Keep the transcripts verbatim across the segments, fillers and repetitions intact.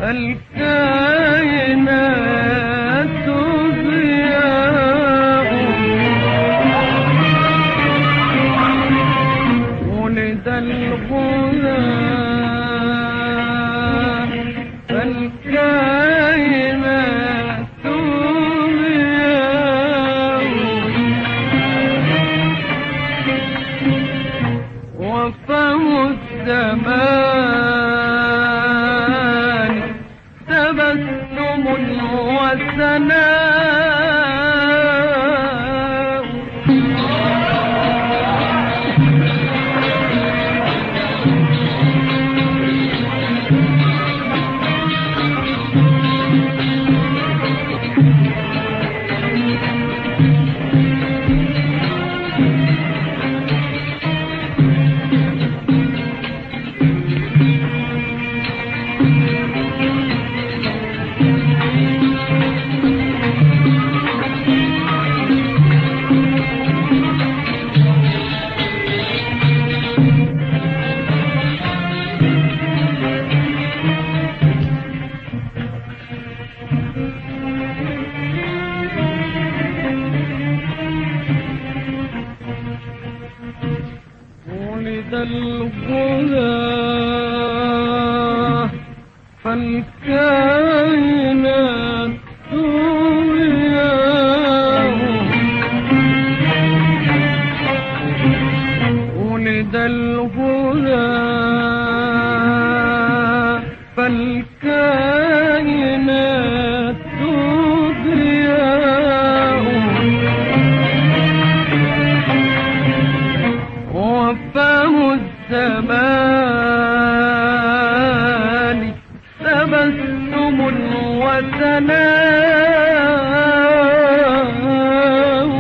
الكائنات ضياء ولد الغلام فالكائنات ضياء وفم الزمان تبسم وثناء ولد الغلام فالكائنات ضياء ولد الغلام فالكائنات ضياء وفم الزمان تبسم وثناء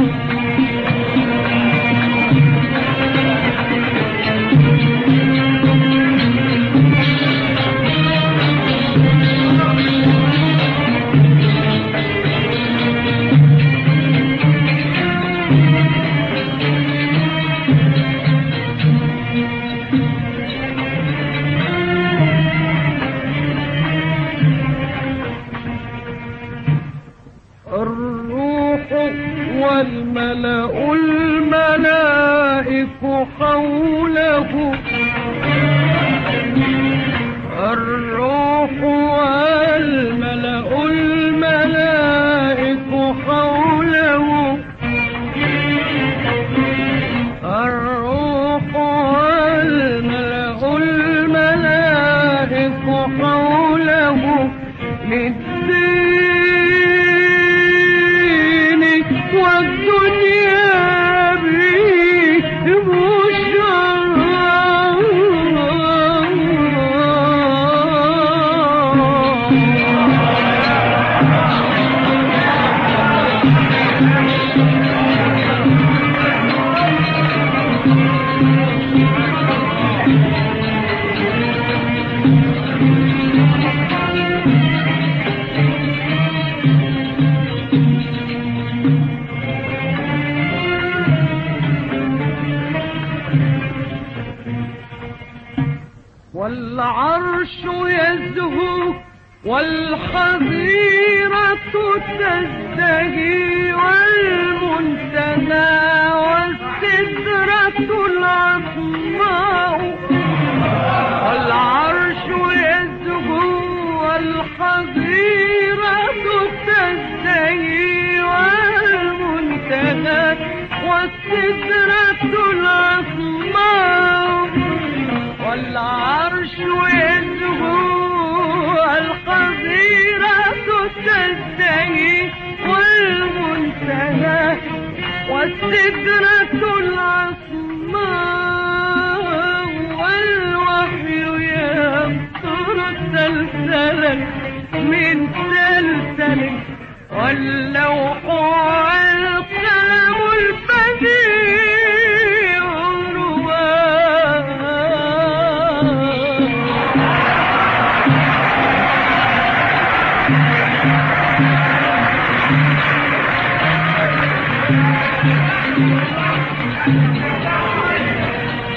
الروح والملأ الملائك حوله الروح والملأ الملائك حوله الروح والملأ الملائك حوله للدين والدنيا به بشرى والعرش يزهو والحظيرة تزدهي والمنتهى والسدرة العظماء والعرش يزهو والحظيرة تزدهي والمنتهى والسدرة العظماء والعرش يزهو والحظيرة تزدهي والمنتهى والسدرة العظماء والوحي يمطر سلسلا من سلسل واللوح والقلم البديع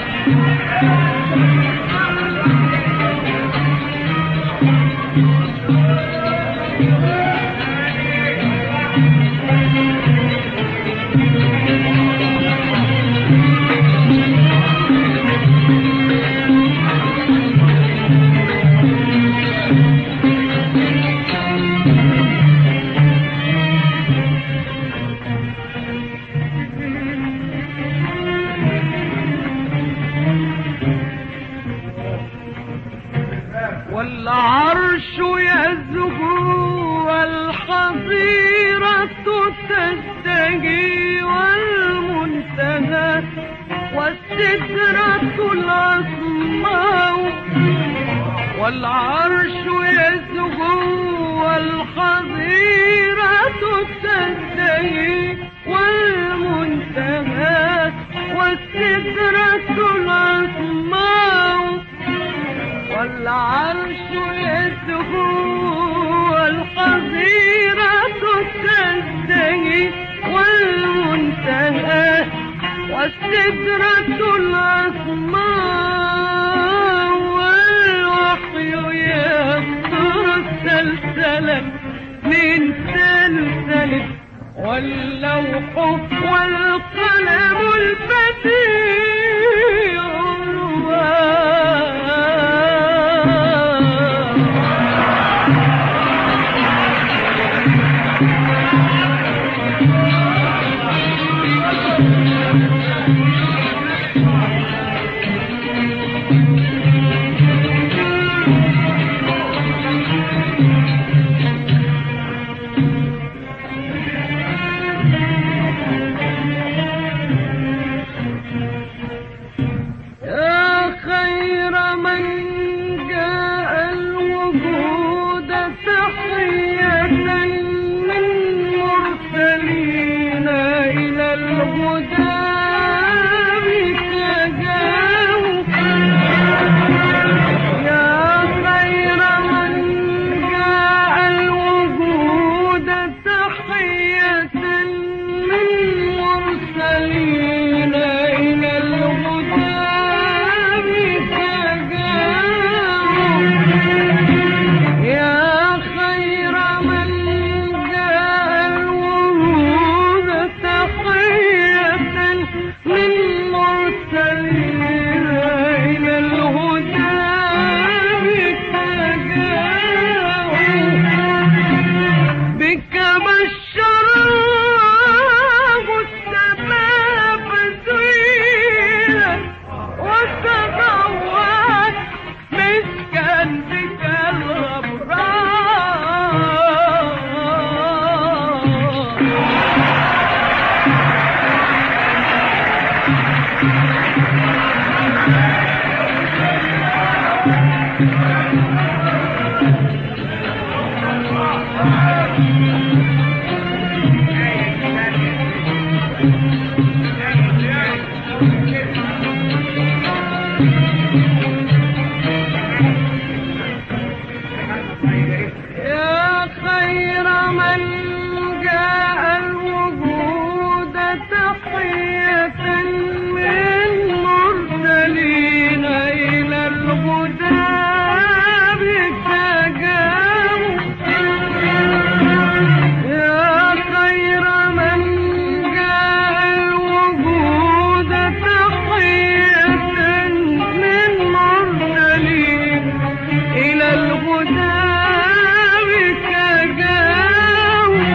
رواء والعرش يزهو والحظيرة تشتهي والمنتهى والسدرة العصماء. والعرش يزهو والحظيرة تشتهي والمنتهى والسدرة العصماء. والعرش يزهو والحظيرة تشتهي والمنتهى والسدرة العصماء. والوحي يبصر السلسلة من سلسلة واللوح والقلم البديع إلى الهدى بك جاءوا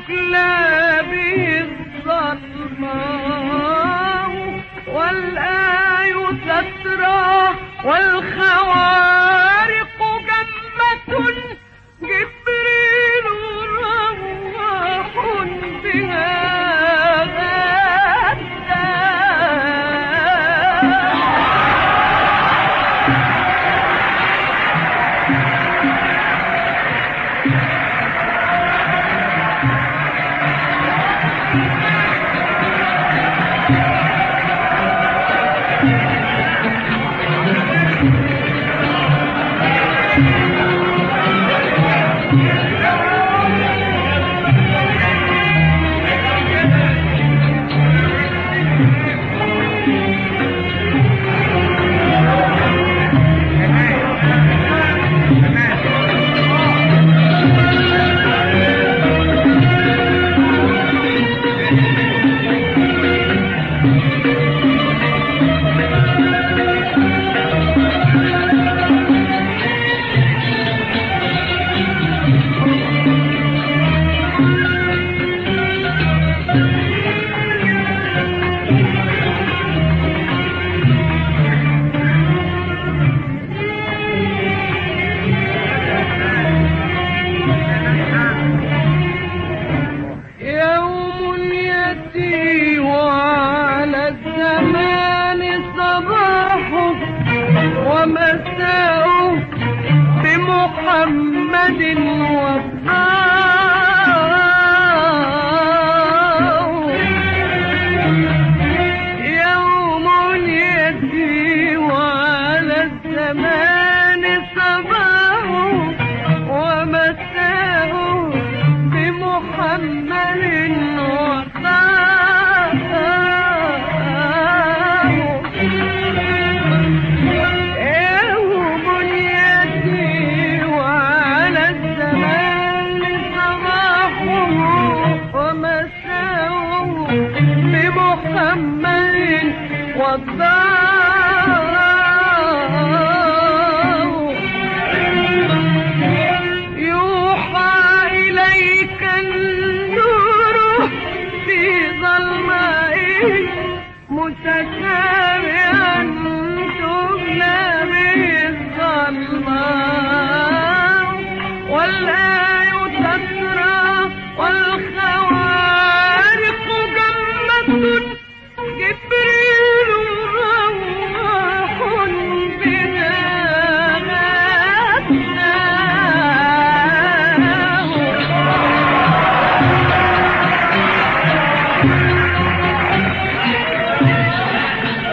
تجلى به الظلماء والآي تترى والخوارق جمة جبريل رواح بها بمحمد وفاه يوم يأتي وعلى الزمان صباح ومساء بمحمد يوحى إليك النور في ظلماء متتابعا تبلى به الظلماء والآي تسرى والخوارق جمة جبريل رواح بها غداه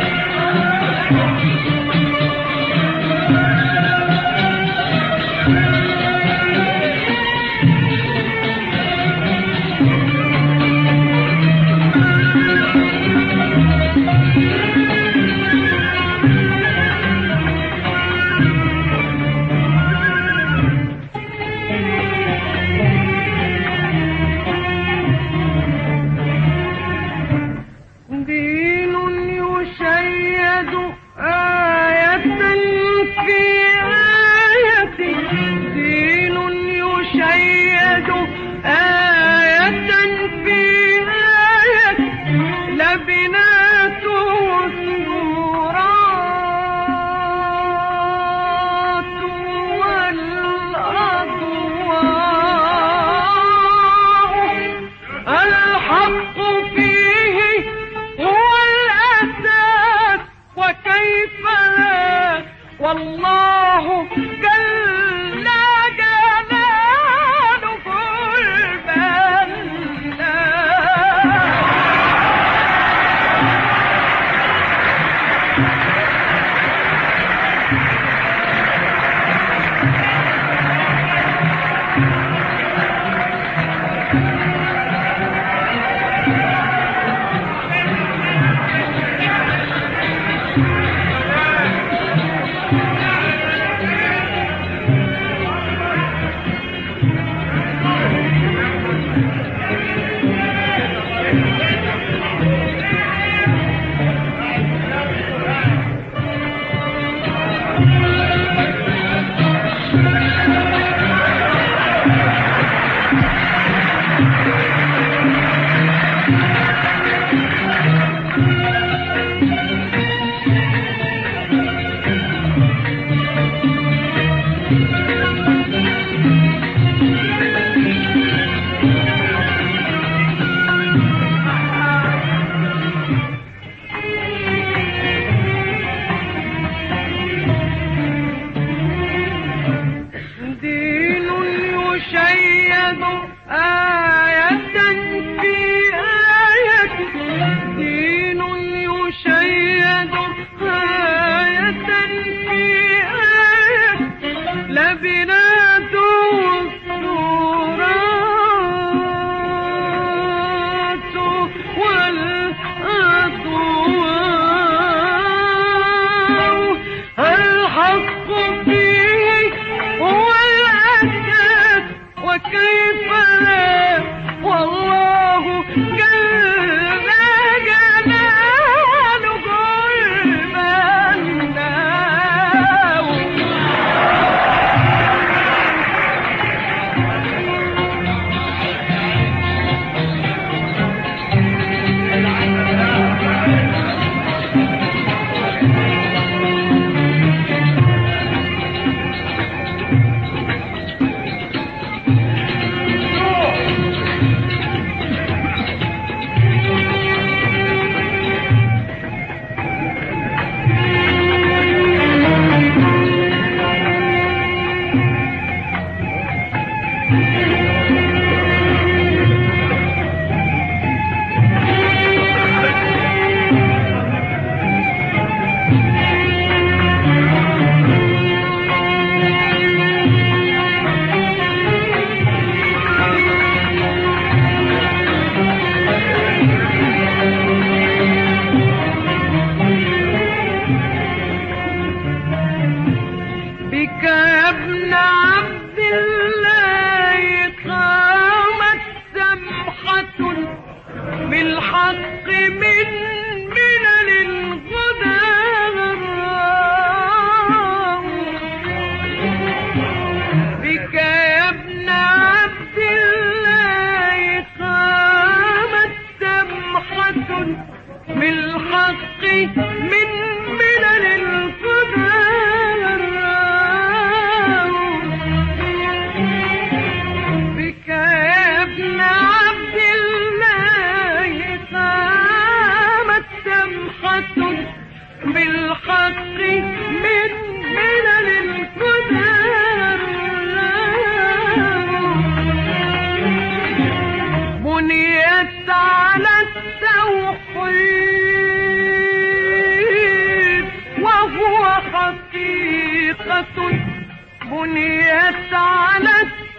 التوحيد وهو حقيقة بنيت على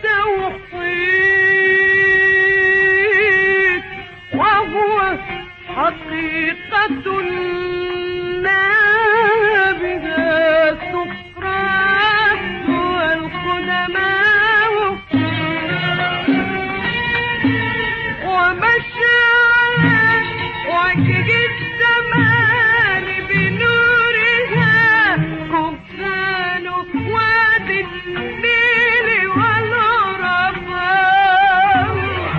التوحيد وهو حقيقة نابها سقراط والقدماء ومشى وجه الزمان بنورها ركبان وادي النيل والعرفاء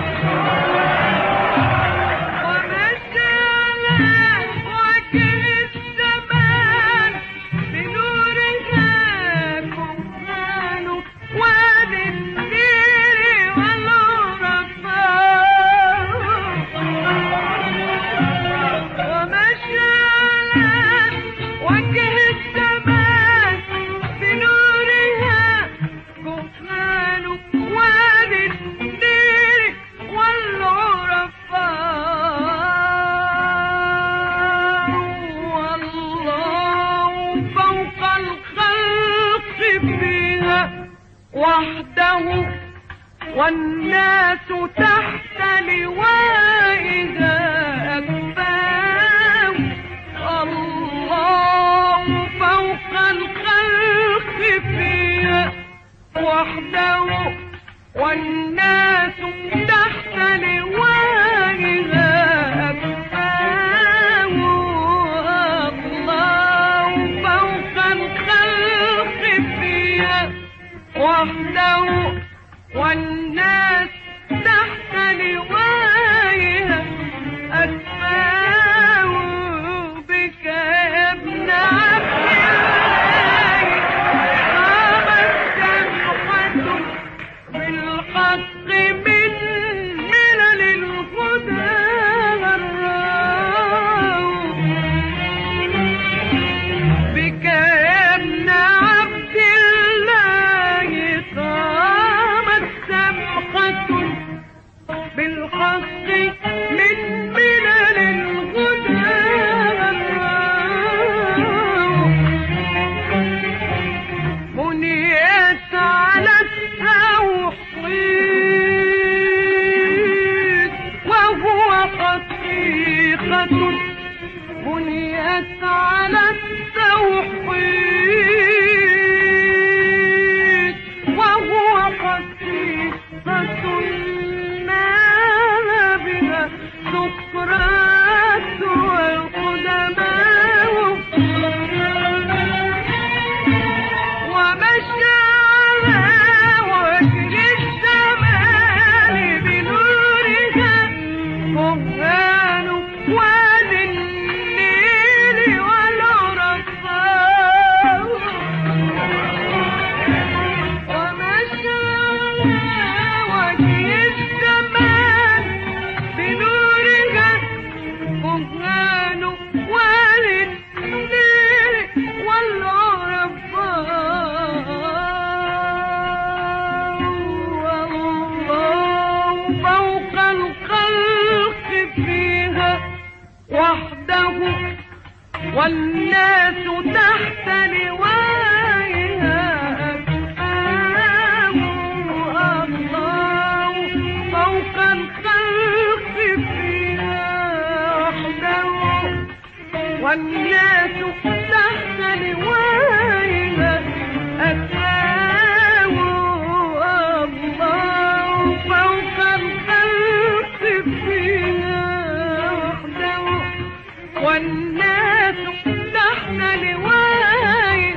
ومشى وجه الزمان بنورها ركبان وادي النيل والعرفاء ومشى وجه الزمان بنورها كفران وادي النيل والعرفاء والله فوق الخلق فيها وحده والناس تحت لوائها أكفاه الله فوق الخلق فيها وحده والناس تحت لوائها أكفاه الله فوق الخلق فيها وحده والناس تحت لوائها أكفاه بك يا ابن عبد الله قامت سمحة بالحق من ملل الهدى غراه بك يا ابن عبد الله قامت سمحة بالحق من ملل الهدى بنيت على التوحيد وهو حقيقة بنيت على التوحيد وهو حقيقة نابها سقراط والقدماء ومشى وجه الزمان بنورها كهان وادي النيل والعرفاء ومشى وجه الزمان بنورها كهان وادي النيل والعرفاء والله فوق الخلق فيها وحده والناس تحت لوائها أكفاه الله فوق الخلق فيها وحده والناس تحت لوائها أكفاه الله فوق الخلق فيها وحده والناس تحت لوائها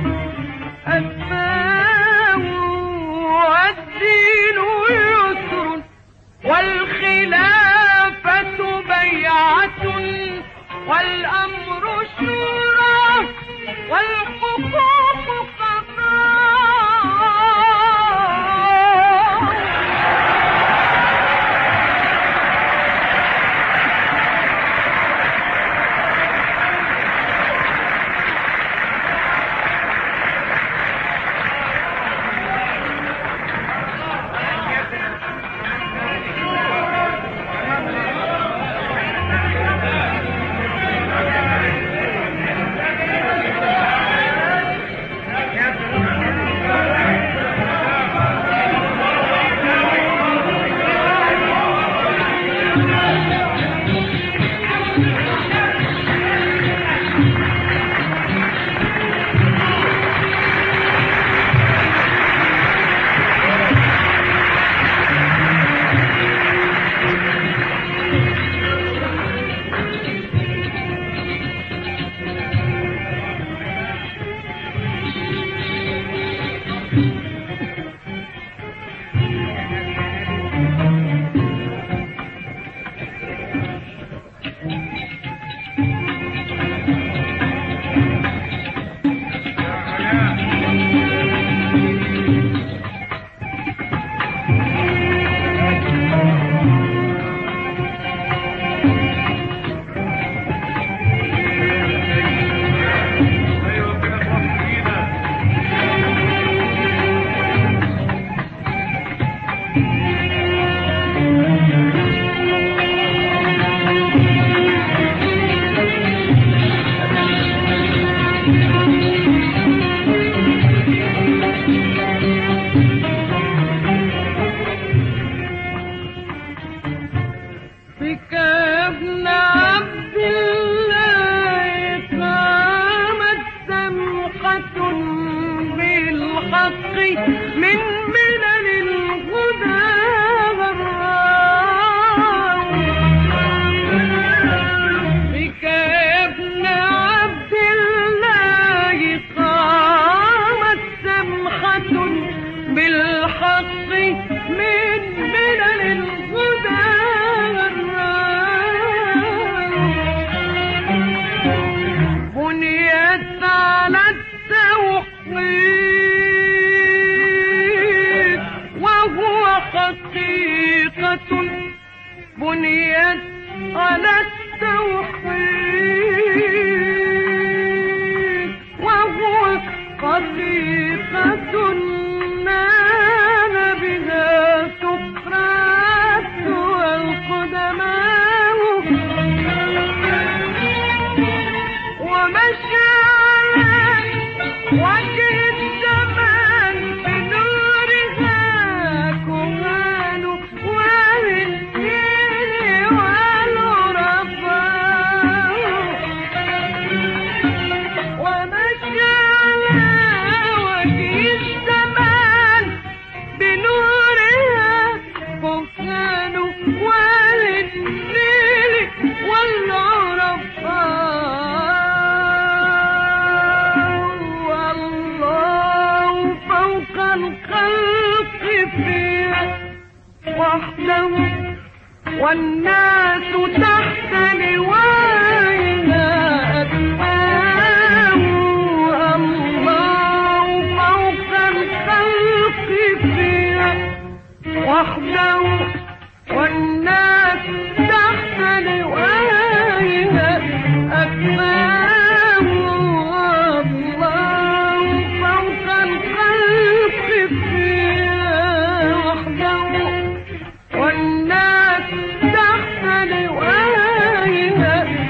أكفاه والدين يسر والخلافة بيعة والأمر شورى والحقوق قضاء بنيت على التوحيد وهو طريقة نال بها سقراط والقدماء ومشى على وجه الزمان بنورها كهان والدين والعرفاء ومشى على وجه الزمان بنورها كهان والدين والعرفاء الخلق فيها وحده والناس تحت لوائها أتباعه الله فوق الخلق فيها وحده والناس تحت لوائها أتباعه والناس تحت لوائها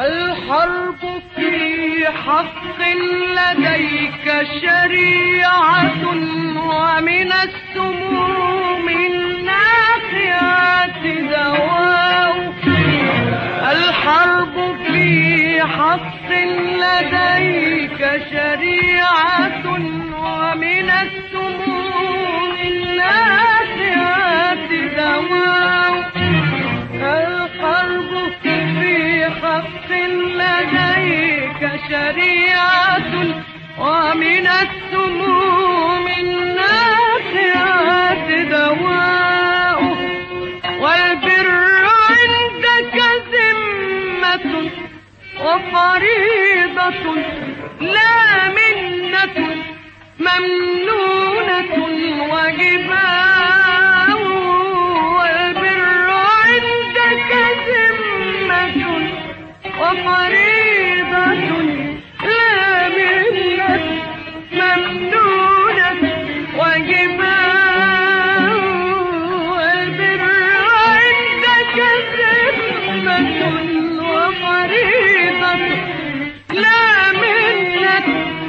الحرب في حق لديك شريعة ومن السموم النافعة دواء. الحرب في حق لديك شريعة ومن السموم النافعة دواء. الحرب في حق لديك شريعة ومن السموم النافعة دواء. والبر عندك ذمة وفريضة لا منة ممنونة وجباء. والبر عندك ذمة وفريضة لا منة ممنونة وجباء. والبر عندك ذمة وفريضة لا منة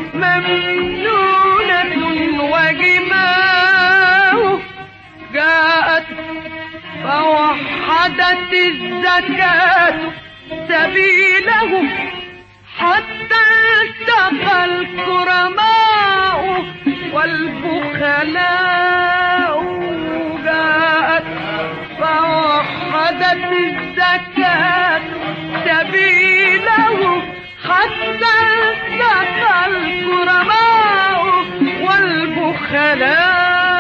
ممنونة وجباء. جاءت فوحدت الزكاة سبيله حتى التقى الكرماء والبخلاء. جاءت فوحدت الزكاة سبيله حتى التقى الكرماء والبخلاء.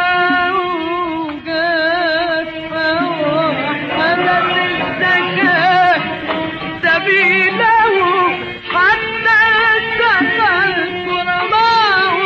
جاءت فوحدت الزكاة سبيله حتى التقى الكرماء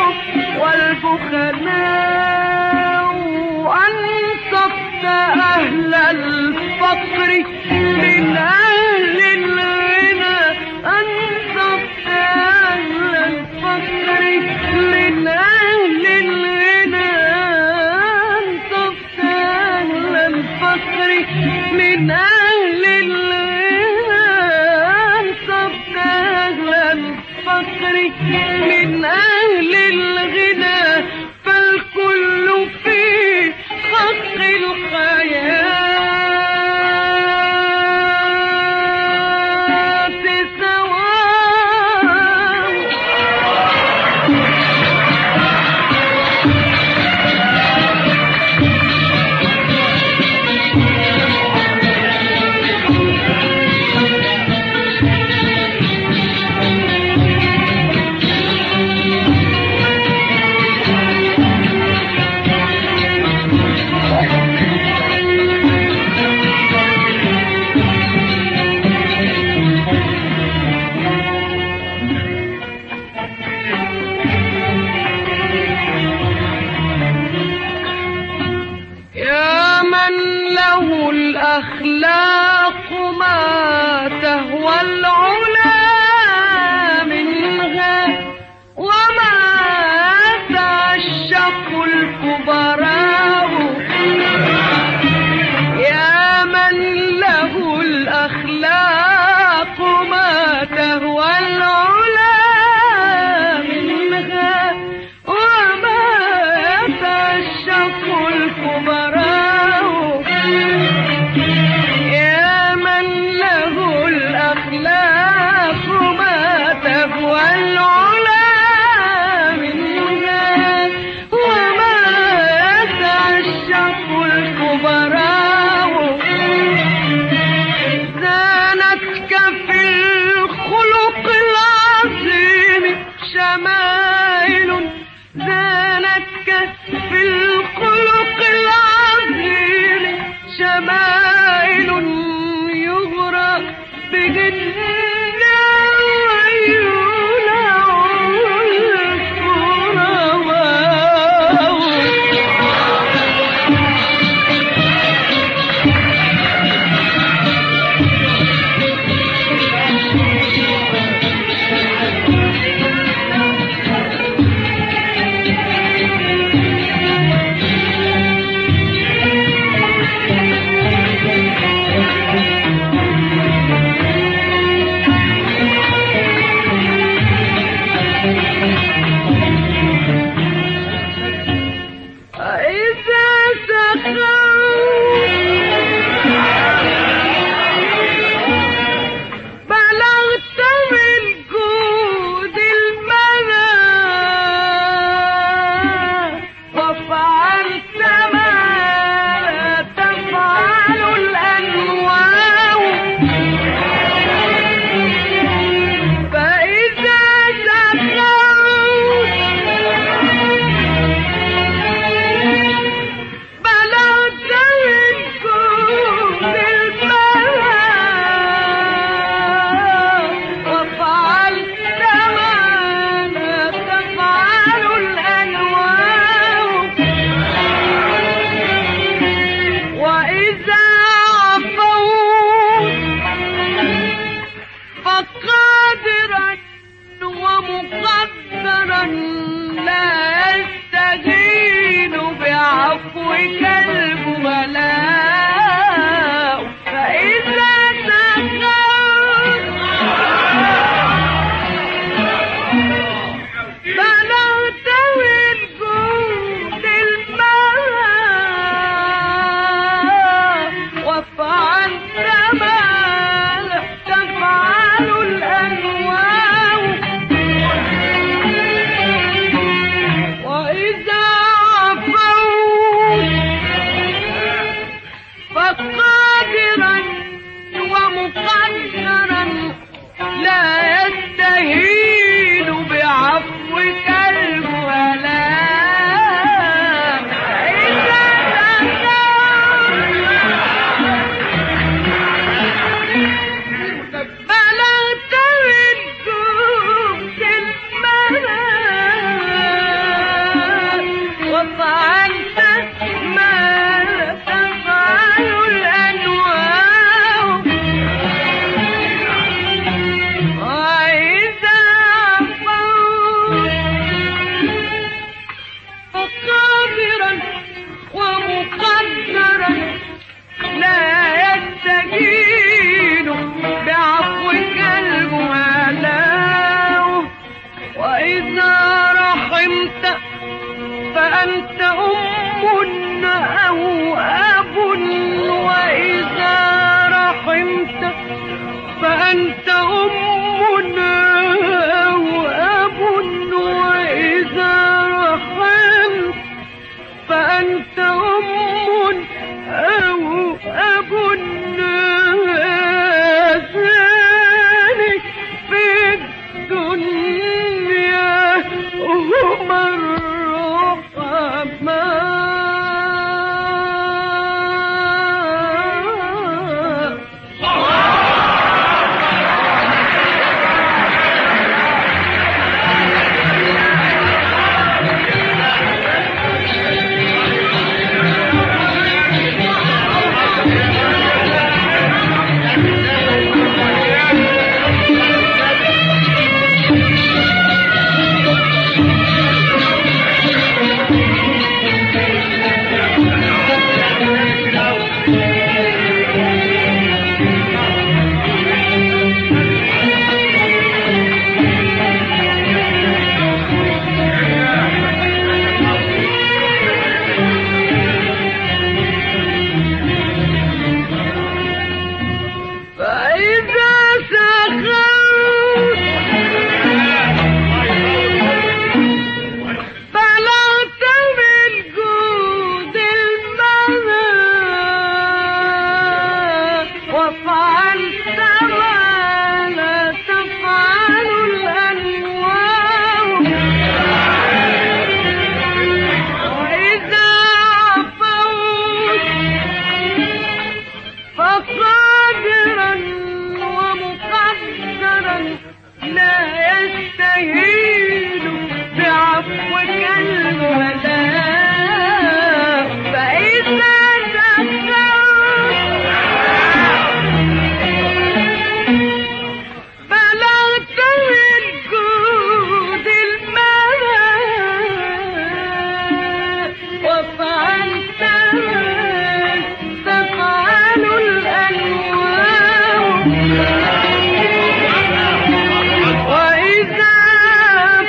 والبخلاء. أنصفت أهل الفقر من أهل الغنى. أنصفت أهل الفقر من أهل الغنى. أنصفت أهل الفقر من أهل الغنى. أنصفت أهل الفقر من أهل الغنى. فالكل في حق الحياة الأخلاق ما تهوى العلا منها وما تعشق الكبراء. يا من له الأخلاق ما تهوى العلا منها وما تعشق الكبراء. شمائل فقادرا ومقدرا لا يستهين بعفوك الجملاء فإذا سكت بلغت من جود الماء وفعلت ما لا تفعل الأنواع وإذا عفوت فقادرا ومقدرا لا يستهين بعفوك الجهلاء إذا بلغت من جود الماء وفعلت ما لا تفعل الأنواع وإذا عفوت فقادرا ومقدرا لا يستهين بعفوك الجهلاء وإذا رحمت فأنت أم أو أب وإذا رحمت فأنت أم أو أب وإذا رحمت فأنت أم أو أب ذلك في الدنيا هم الرحماء فإذا سخرت بلغت من جود الماء وفعلت ما لا تفعل الأنواع وإذا عفوت فقادرا ومقدرا لا يستهين بعفوك الجهلاء فإذا سكت بلغت من جود الماء وفعلت ما تفعل الأنواع وإذا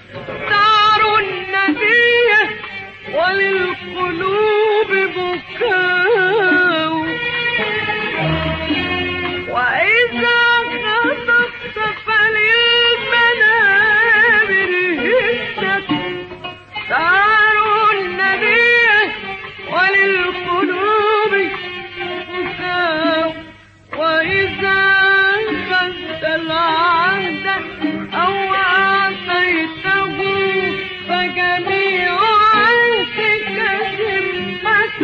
دار النبي وللقلوب بكاء وإذا خطبت فللمنابر هدت دار النبي وللقلوب بكاء وإذا خذت العهد أو أعطيته فجميع عهدك ذمة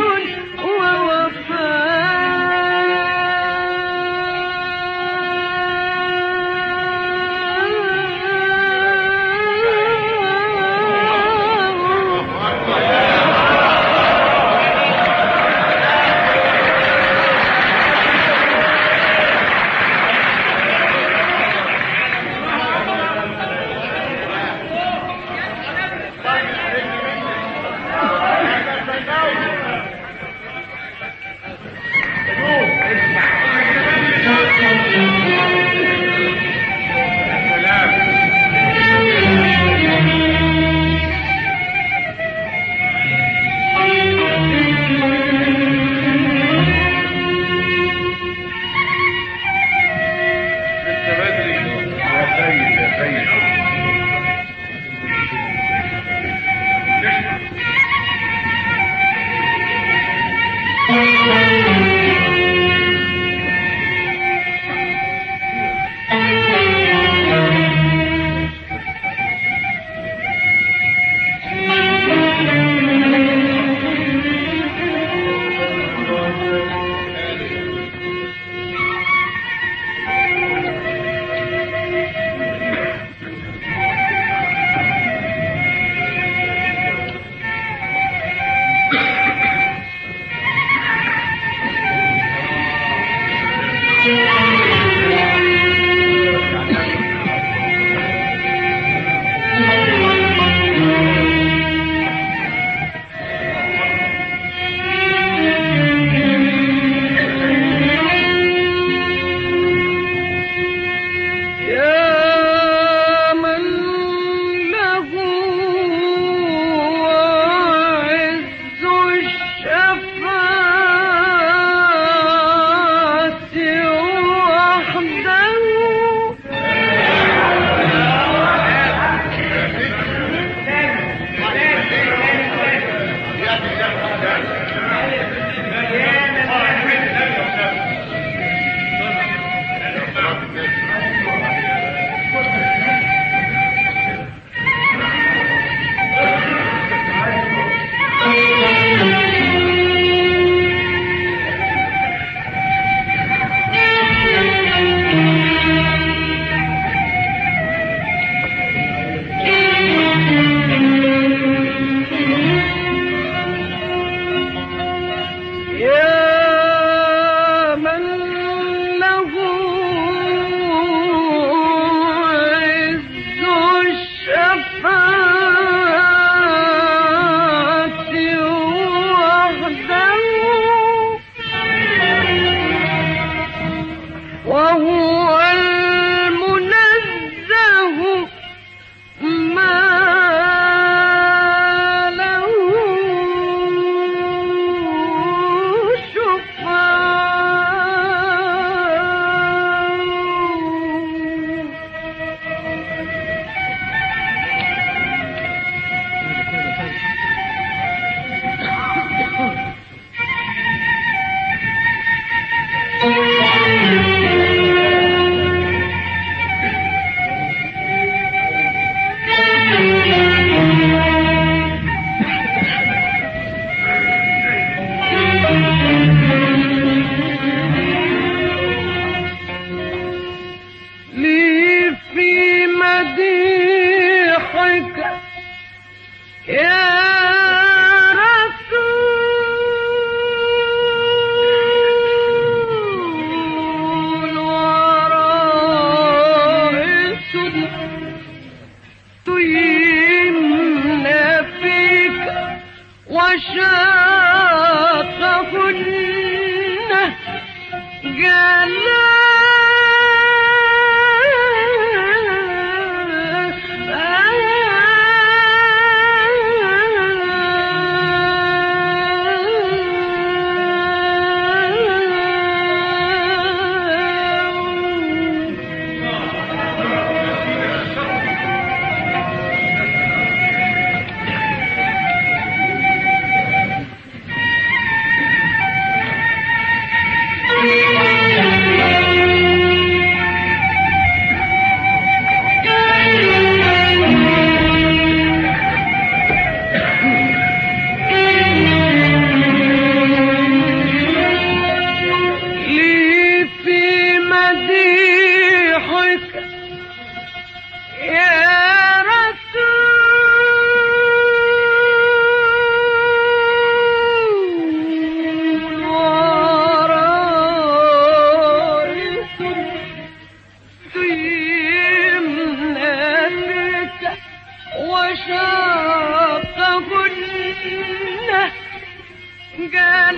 شاقهن قال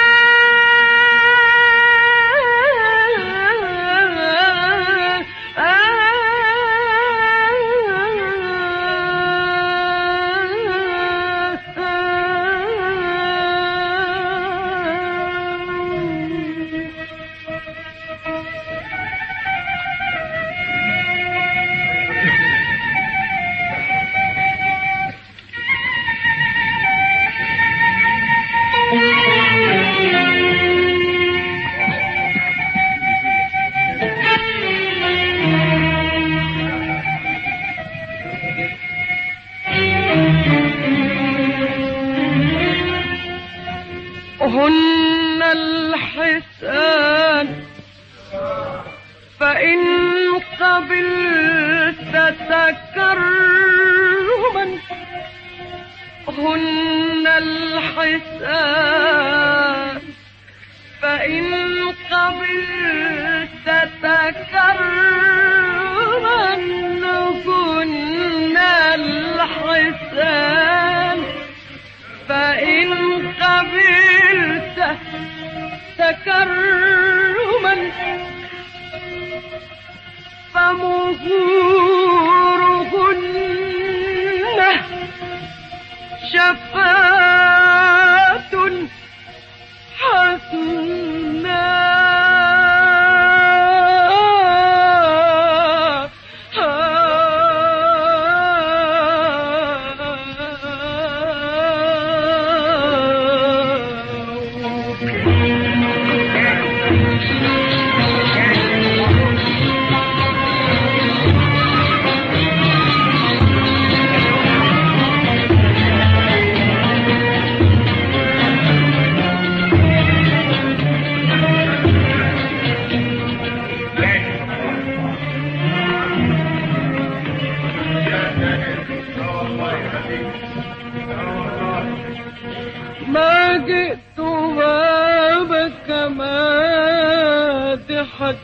هن الحسان فإن قبلت تكرما هن الحسان فإن قبلت تكرما هن الحسان فإن قبلت تكرما فمهورهن شفاة حسناء ما جئت بابك مادحا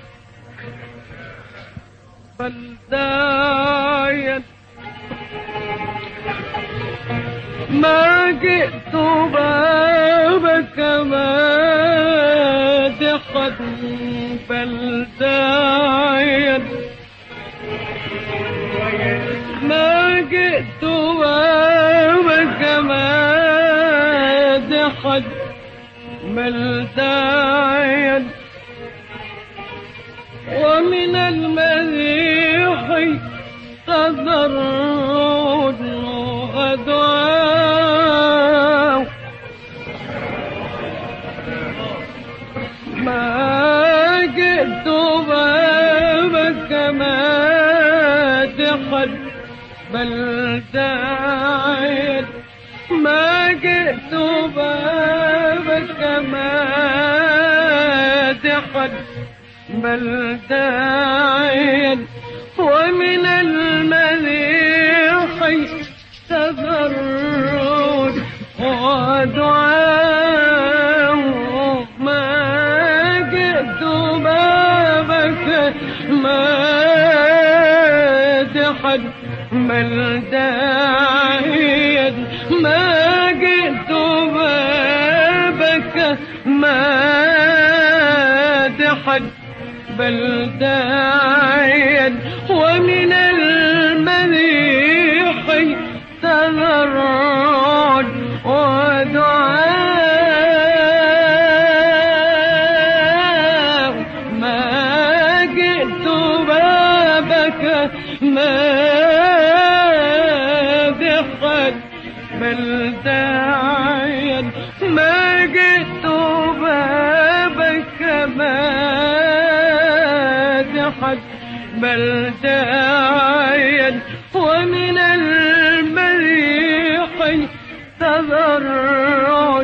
بل داعيا ما جئت بابك مادحا بل داعيا ما جئت بابك مادحا بل داعيا ومن المديح تضرع ودعاء ما جئت بابك مادحا بل داعيا ما جئت بابك مادحا بل داعيا ومن المديح تضرع ودعاء ما جئت بابك مادحا بل داعيا ما جئت بابك مادحا بل داعيا ومن المديح تضرع ودعاء ما جئت بابك مادحا بل داعيا ما جئت بابك مادحا بل داعيا ومن المديح تضرع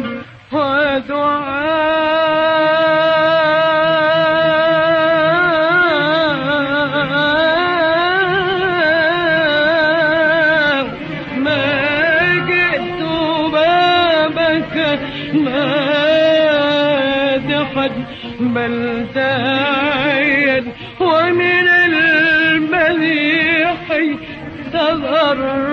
ودعاء ما جئت بابك مادحا بل داعيا ومن المديح تضرع